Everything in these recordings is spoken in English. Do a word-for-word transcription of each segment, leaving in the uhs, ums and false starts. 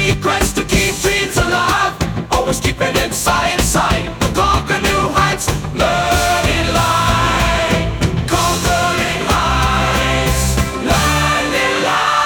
secrets to keep dreams alive. Always keep it inside, inside. To conquer new heights, learning light. Conquering heights, learning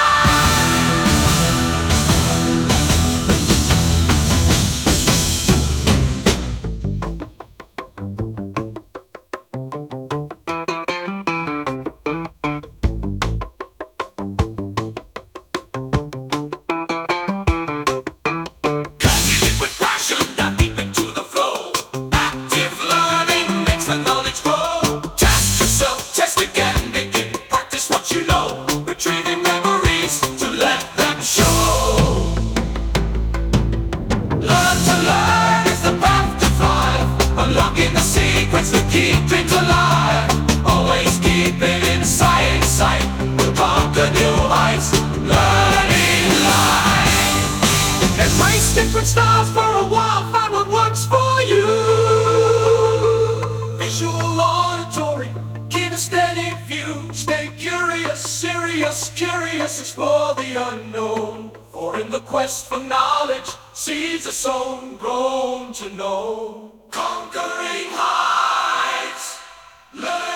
retrieving memories to let them show. Learn to learn is the path to thrive. Unlocking the secrets to keep dreams alive. Always keep it inside, inside. We'll conquer new heights, learning life. Embrace different styles for a while, find what works for you. Visual auditory, keep a steady view. Stay curious, serious, curious, explore the unknown. For in the quest for knowledge, seeds are sown, grown to know. Conquering heights, learn.